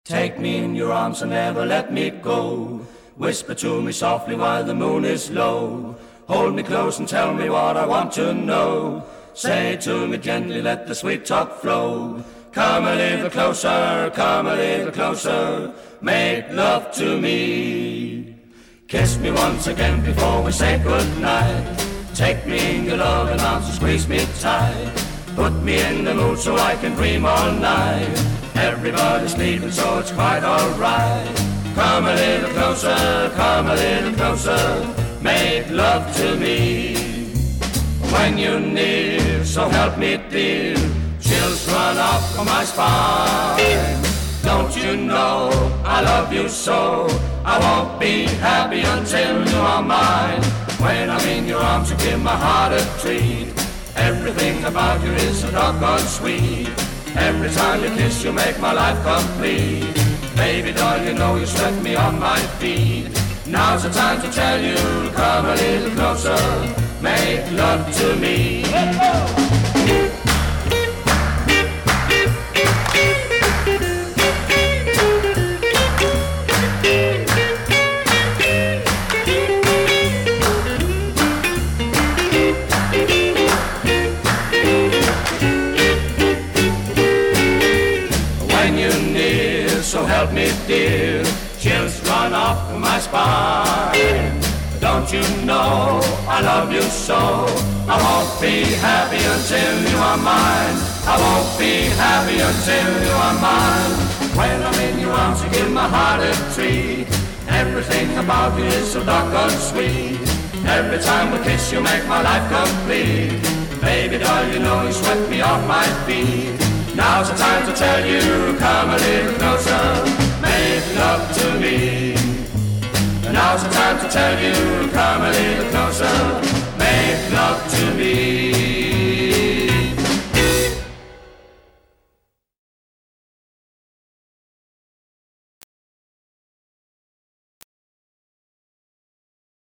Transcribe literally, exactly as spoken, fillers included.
Take me in your arms and never let me go. Whisper to me softly while the moon is low. Hold me close and tell me what I want to know. Say to me gently, let the sweet talk flow. Come a little closer, come a little closer. Make love to me. Kiss me once again before we say goodnight. Take me in your loving arms and squeeze me tight. Put me in the mood so I can dream all night. Everybody's sleeping so it's quite alright. Come a little closer, come a little closer. Make love to me. When you're near, so help me dear, chills run up from my spine. Don't you know I love you so? I won't be happy until you are mine. When I'm in your arms you give my heart a treat. Everything about you is so doggone sweet. Every time you kiss you make my life complete. Baby doll, you know you swept me on my feet. Now's the time to tell you, come a little closer. Make love to me. When you're near, so help me dear, chills run up my spine. Don't you know I love you so? I won't be happy until you are mine. I won't be happy until you are mine. When I'm in your arms you give my heart a treat. Everything about you is so doggone sweet. Every time we kiss you make my life complete. Baby doll, you know you swept me off my feet. Now's the time to tell you, come a little closer. Make love to me. Now's the time to tell you, come a little closer. Make love to me.